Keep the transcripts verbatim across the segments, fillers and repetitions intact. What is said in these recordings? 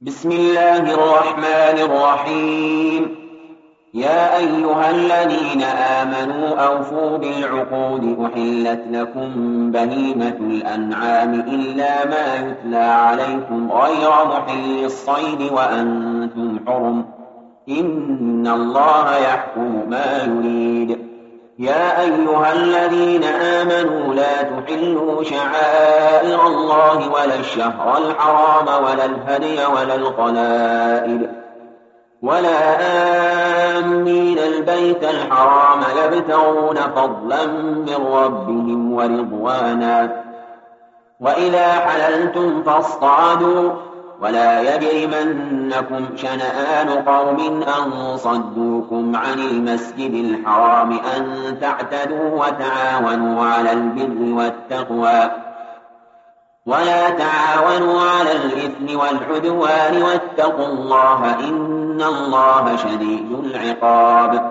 بسم الله الرحمن الرحيم. يا أيها الذين آمنوا أوفوا بالعقود أحلت لكم بهيمة الأنعام إلا ما يتلى عليكم غير محل الصيد وأنتم حرم إن الله يحكم ما يريد. يا أيها الذين آمنوا لا تحلوا شعائر الله ولا الشهر الحرام ولا الهدي ولا القلائد ولا آمين البيت الحرام يبتغون فضلا من ربهم ورضوانا. وإذا حللتم فاصطادوا ولا يجرمنكم شنآن قوم أن صدوكم عن المسجد الحرام أن تعتدوا وتعاونوا على البر والتقوى ولا تعاونوا على الإثم والعدوان واتقوا الله إن الله شديد العقاب.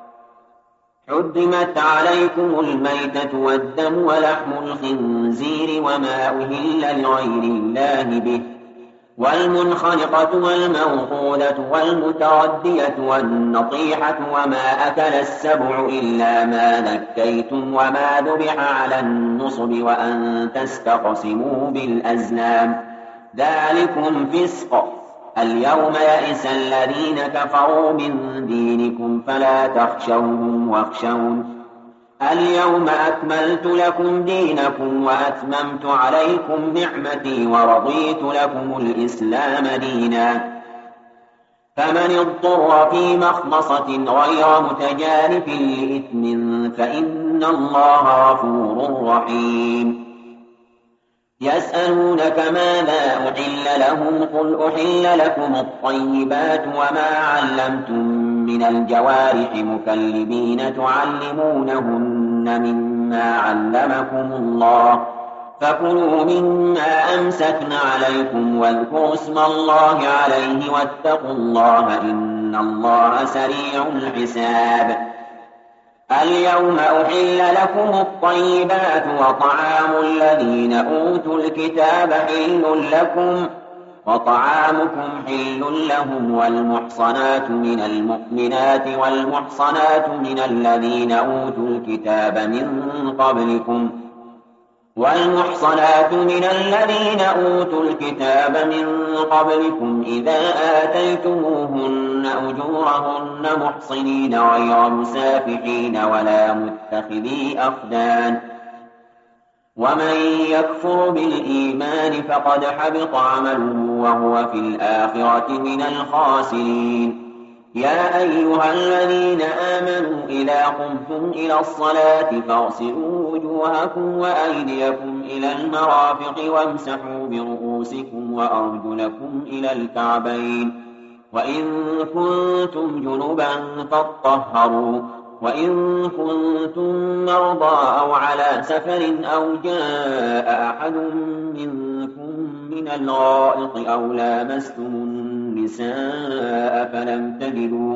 حرمت عليكم الميتة والدم ولحم الخنزير وما أهل لغير الله به والمنخنقة والموقودة والمتردية والنطيحة وما أكل السبع إلا ما ذكيتم وما ذبح على النصب وأن تستقسموا بالأزلام ذلكم فسق. اليوم يئس الذين كفروا من دينكم فلا تخشوهم واخشون اليوم أكملت لكم دينكم وأتممت عليكم نعمتي ورضيت لكم الإسلام دينا. فمن اضطر في مخمصة غير متجانف لإثم فإن الله غفور رحيم. يسألونك ماذا أحل لهم قل أحل لكم الطيبات وما علمتم من الجوارح مكلبين تعلمونهن مما علمكم الله فكلوا مما أمسكن عليكم واذكروا اسم الله عليه واتقوا الله إن الله سريع الحساب. اليوم أحل لكم الطيبات وطعام الذين أوتوا الكتاب حل لكم وطعامكم حل لهم والمحصنات من المؤمنات والمحصنات من الذين أوتوا الكتاب من قبلكم والمحصنات من الذين أوتوا الكتاب من قبلكم إذا آتيتموهن أجورهن محصنين غير مسافحين ولا متخذي أخدان ومن يكفر بالإيمان فقد حبط عمله وهو في الآخرة من الخاسرين. يا أيها الذين آمنوا إذا قمتم إلى الصلاة فاغسلوا وجوهكم وأيديكم إلى المرافق وامسحوا برؤوسكم وأرجلكم إلى الكعبين وإن كنتم جنبا فاطهروا وإن كنتم مرضى أو على سفر أو جاء أحد منكم من الغائط أو لامستم النساء فلم تجدوا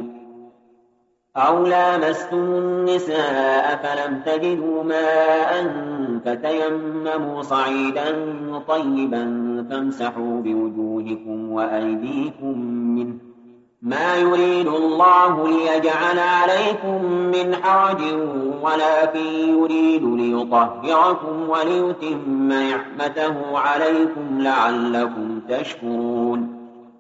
أو لامستم النساء فلم تجدوا ماء فتيمموا صعيدا طيبا فامسحوا بوجوهكم وأيديكم منه ما يريد الله ليجعل عليكم من حرج ولكن يريد ليطهركم وليتم نعمته عليكم لعلكم تشكرون.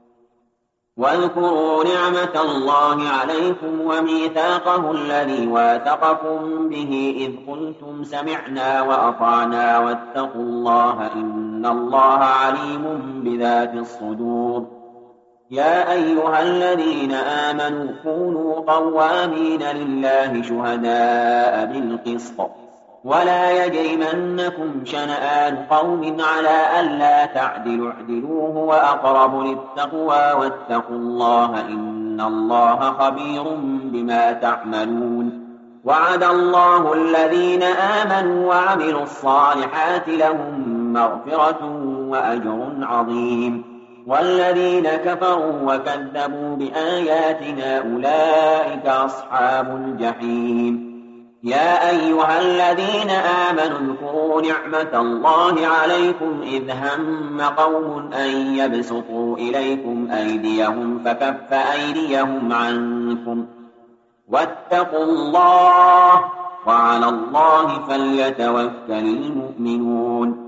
واذكروا نعمة الله عليكم وميثاقه الذي واثقكم به إذ قلتم سمعنا وأطعنا واتقوا الله إن الله عليم بذات الصدور. يا أيها الذين آمنوا كونوا قوامين لله شهداء بالقسط ولا يجرمنكم شنآن قوم على ألا تعدلوا اعدلوا هو أقرب للتقوى واتقوا الله إن الله خبير بما تعملون. وعد الله الذين آمنوا وعملوا الصالحات لهم مغفرة وأجر عظيم والذين كفروا وكذبوا بآياتنا أولئك أصحاب الجحيم. يا أيها الذين آمنوا اذكروا نعمة الله عليكم إذ هم قوم أن يبسطوا إليكم أيديهم فكف أيديهم عنكم واتقوا الله وعلى الله فليتوكل المؤمنون.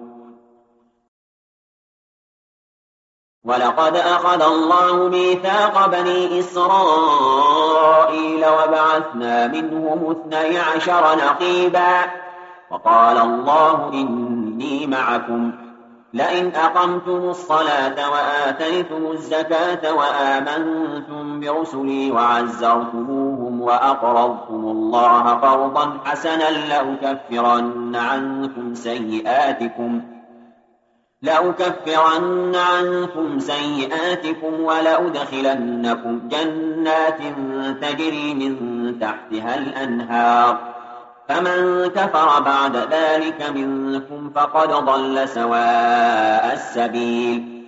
ولقد أخذ الله ميثاق بني إسرائيل وبعثنا منهم اثني عشر نقيبا وقال الله إني معكم لئن أقمتم الصلاة وآتيتم الزكاة وآمنتم برسلي وعزرتموهم وأقرضتم الله قرضا حسنا لأكفرن عنكم سيئاتكم لأكفرن عنكم سيئاتكم ولأدخلنكم جنات تجري من تحتها الأنهار فمن كفر بعد ذلك منكم فقد ضل سواء السبيل.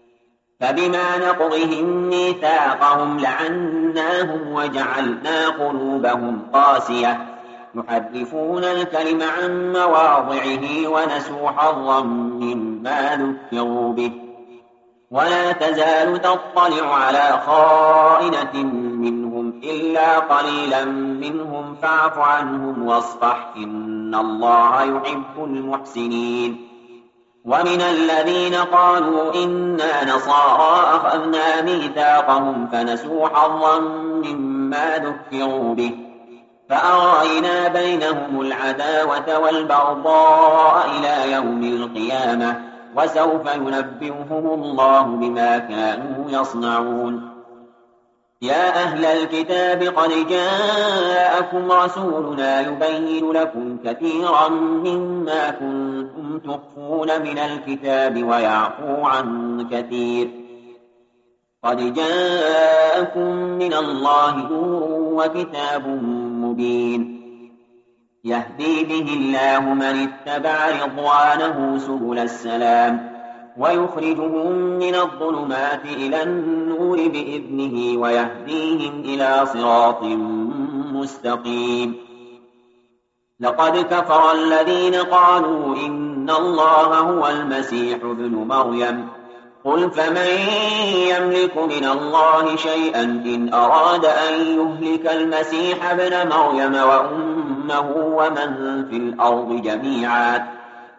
فبما نقضهم ميثاقهم لعناهم وجعلنا قلوبهم قاسية يحرفون الكلم عن مواضعه ونسوا حظا مما ذكروا به ولا تزال تطلع على خائنة منهم إلا قليلا منهم فاعف عنهم واصفح إن الله يحب المحسنين. ومن الذين قالوا إنا نصارى أخذنا ميثاقهم فنسوا حظا مما ذكروا به فأغرينا بينهم العداوة والبغضاء إلى يوم القيامة وسوف ينبئهم الله بما كانوا يصنعون. يا أهل الكتاب قد جاءكم رسولنا يبين لكم كثيرا مما كنتم تخفون من الكتاب ويعفو عن كثير قد جاءكم من الله نور وكتاب مبين يهدي به الله من اتبع رضوانه سبل السلام ويخرجهم من الظلمات إلى النور بإذنه ويهديهم إلى صراط مستقيم. لقد كفر الذين قالوا إن الله هو المسيح ابن مريم قل فمن يملك من الله شيئا إن أراد أن يهلك المسيح ابن مريم وأمه ومن في الأرض جميعا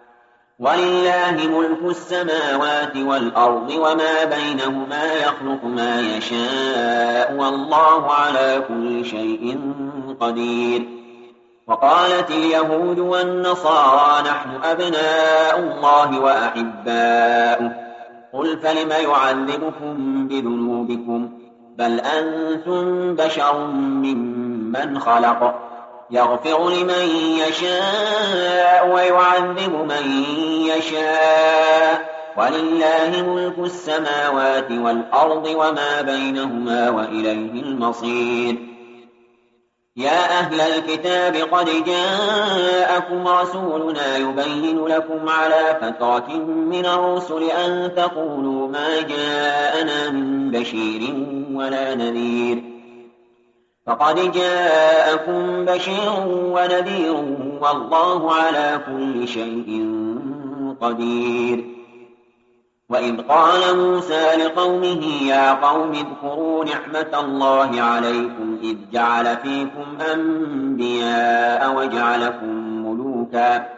ولله ملك السماوات والأرض وما بينهما يخلق ما يشاء والله على كل شيء قدير. وقالت اليهود والنصارى نحن أبناء الله وأحباؤه قل فلم يعذبكم بذنوبكم بل أنتم بشر ممن خلق يغفر لمن يشاء ويعذب من يشاء ولله ملك السماوات والأرض وما بينهما وإليه المصير. يا أهل الكتاب قد جاءكم رسولنا يبين لكم على فترة من الرسل أن تقولوا ما جاءنا من بشير ولا نذير فقد جاءكم بشير ونذير والله على كل شيء قدير. وإذ قال موسى لقومه يا قوم اذكروا نعمة الله عليكم إذ جعل فيكم أنبياء وجعلكم ملوكا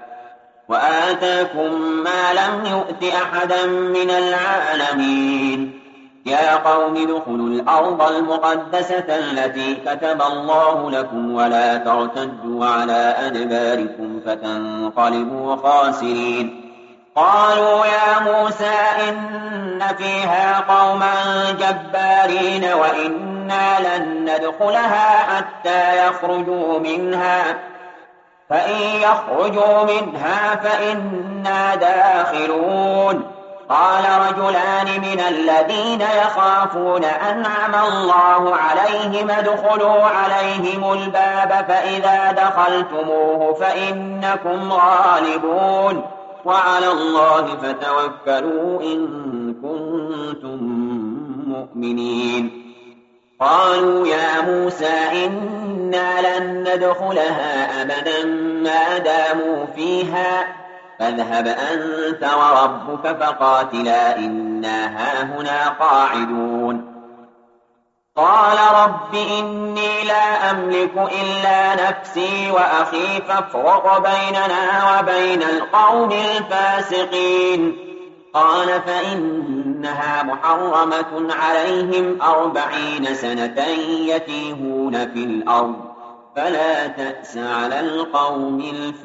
وآتاكم ما لم يؤت أحدا من العالمين. يا قوم ادخلوا الأرض المقدسة التي كتب الله لكم ولا ترتدوا على أدباركم فتنقلبوا خاسرين. قالوا يا موسى إن فيها قوما جبارين وإنا لن ندخلها حتى يخرجوا منها فإن يخرجوا منها فإنا داخلون. قال رجلان من الذين يخافون أنعم الله عليهم ادخلوا عليهم الباب فإذا دخلتموه فإنكم غالبون وعلى الله فتوكلوا إن كنتم مؤمنين. قالوا يا موسى إنا لن ندخلها أبدا ما داموا فيها فاذهب أنت وربك فقاتلا إنا هاهنا قاعدون قال رب إني لا أملك إلا نفسي وأخي فافرق بيننا وبين القوم الفاسقين قال فإنها محرمة عليهم أربعين سنة يتيهون في الأرض فلا تأس على القوم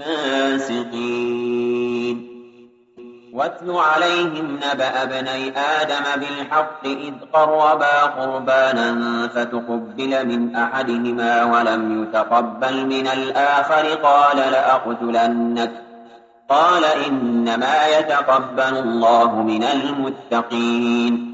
الفاسقين واتل عليهم نبأ ابني آدم بالحق إذ قربا قربانا فتقبل من أحدهما ولم يتقبل من الآخر قال لأقتلنك قال إنما يتقبل الله من المتقين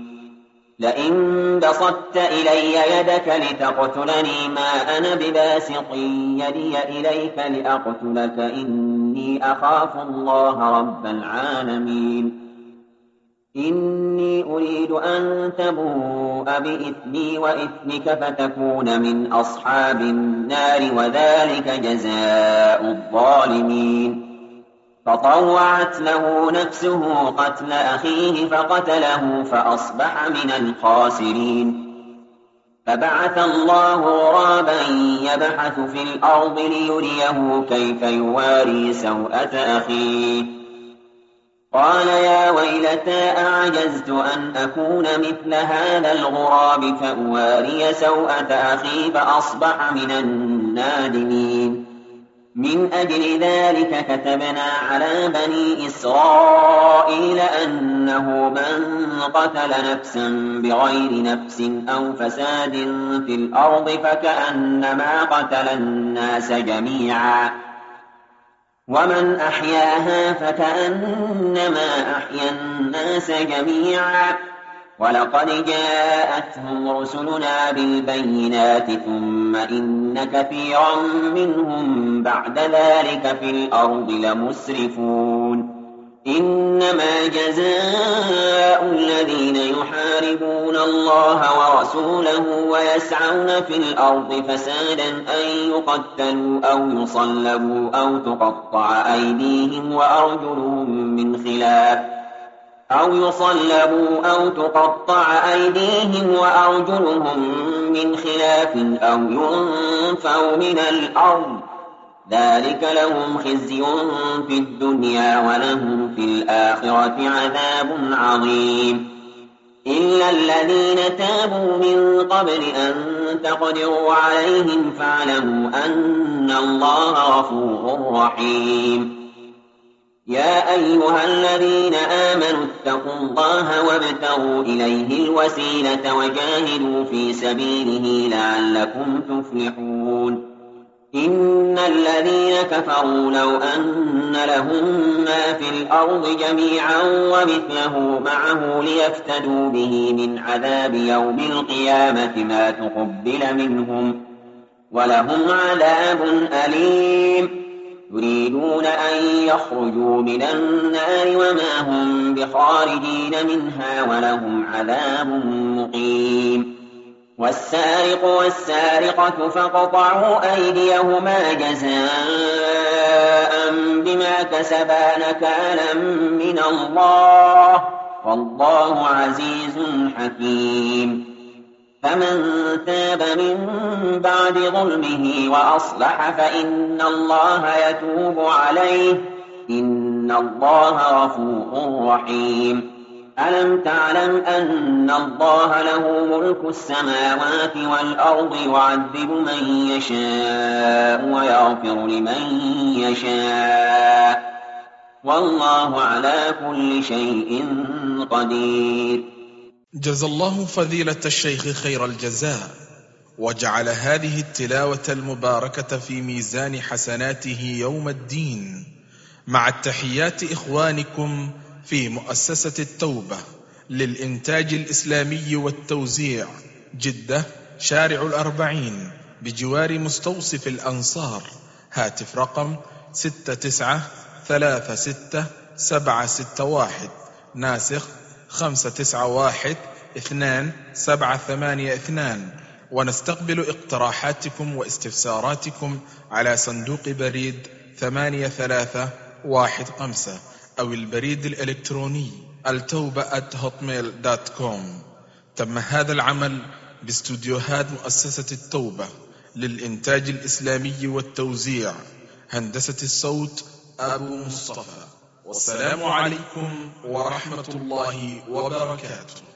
لئن بسطت إلي يدك لتقتلني ما أنا بباسط يدي إليك لأقتلك إني أخاف الله رب العالمين إني أريد أن تبوء بإثمي وإثمك فتكون من أصحاب النار وذلك جزاء الظالمين فطوعت له نفسه قتل أخيه فقتله فأصبح من الخاسرين فبعث الله غرابا يبحث في الأرض ليريه كيف يواري سوءة أخيه قال يا ويلتى أعجزت أن أكون مثل هذا الغراب فأواري سوءة أخي فأصبح من النادمين من أجل ذلك كتبنا على بني إسرائيل أنه من قتل نفسا بغير نفس أو فساد في الأرض فكأنما قتل الناس جميعا ومن أحياها فكأنما أحيا الناس جميعا ولقد جاءتهم رسلنا بالبينات ثم إن كثيرا منهم بعد ذلك في الأرض لمسرفون إنما جزاء الذين يحاربون الله ورسوله ويسعون في الأرض فسادا أن يقتلوا أو يصلبوا أو تقطع أيديهم وأرجلهم من خلاف أو يصلبوا أو تقطع أيديهم وأرجلهم من خلاف أو ينفوا من الأرض ذلك لهم خزي في الدنيا ولهم في الآخرة عذاب عظيم إلا الذين تابوا من قبل أن تقدروا عليهم فاعلموا أن الله غفور رحيم يا أيها الذين آمنوا اتقوا الله وابتغوا إليه الوسيلة وجاهدوا في سبيله لعلكم تفلحون إن الذين كفروا لو أن لهم ما في الأرض جميعا ومثله معه ليفتدوا به من عذاب يوم القيامة ما تقبل منهم ولهم عذاب أليم يريدون أن يخرجوا من النار وما هم بخارجين منها ولهم عذاب مقيم والسارق والسارقة فاقطعوا أيديهما جزاء بما كسبا نكالا من الله والله عزيز حكيم فمن تاب من بعد ظلمه وأصلح فإن الله يتوب عليه إن الله غفور رحيم ألم تعلم أن الله له ملك السماوات والأرض يعذب من يشاء ويغفر لمن يشاء والله على كل شيء قدير. جزى الله فضيلة الشيخ خير الجزاء وجعل هذه التلاوة المباركة في ميزان حسناته يوم الدين، مع التحيات إخوانكم في مؤسسة التوبة للإنتاج الإسلامي والتوزيع، جدة، شارع الأربعين، بجوار مستوصف الأنصار. هاتف رقم ستة تسعة ثلاثة ستة سبعة ستة واحد، ناسخ خمسة تسعة واحد اثنان سبعة ثمانية اثنان. ونستقبل اقتراحاتكم واستفساراتكم على صندوق بريد ثمانية ثلاثة واحد خمسة أو البريد الإلكتروني التوبة آت هوتميل دوت كوم. تم هذا العمل باستوديوهات مؤسسة التوبة للإنتاج الإسلامي والتوزيع، هندسة الصوت أبو مصطفى. والسلام عليكم ورحمة الله وبركاته.